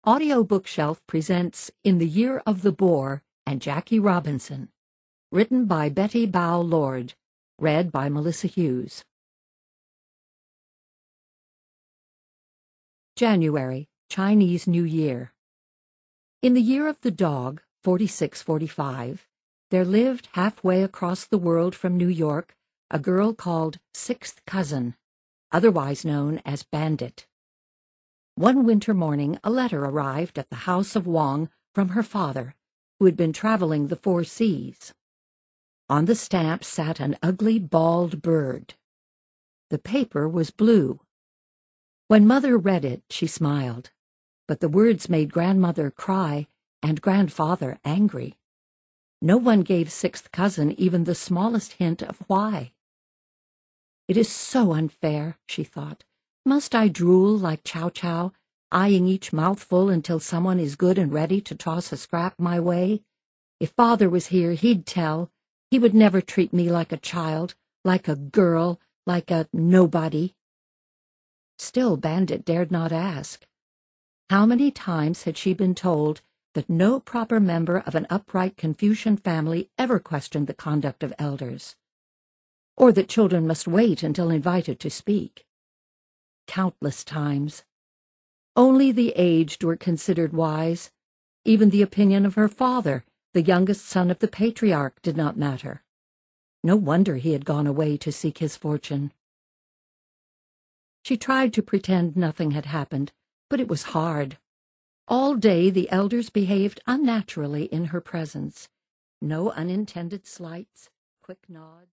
Audio Bookshelf presents In the Year of the Boar and Jackie Robinson, written by Betty Bow Lord, read by Melissa Hughes. January, Chinese New Year. In the year of the dog, 4645, there lived halfway across the world from New York a girl called Sixth Cousin, otherwise known as Bandit. One winter morning a letter arrived at the house of Wang from her father, who had been traveling the 4 seas. On the stamp sat an ugly bald bird. The paper was blue. When Mother read it, she smiled, but the words made Grandmother cry and Grandfather angry. No one gave Sixth Cousin even the smallest hint of why. "It is so unfair," she thought. "Must I drool like Chow Chow, eyeing each mouthful until someone is good and ready to toss a scrap my way? If Father was here, he'd tell. He would never treat me like a child, like a girl, like a nobody." Still Bandit dared not ask. How many times had she been told that no proper member of an upright Confucian family ever questioned the conduct of elders, or that children must wait until invited to speak? Countless times. Only the aged were considered wise. Even the opinion of her father, the youngest son of the patriarch, did not matter. No wonder he had gone away to seek his fortune. She tried to pretend nothing had happened, but it was hard. All day the elders behaved unnaturally in her presence. No unintended slights, quick nods.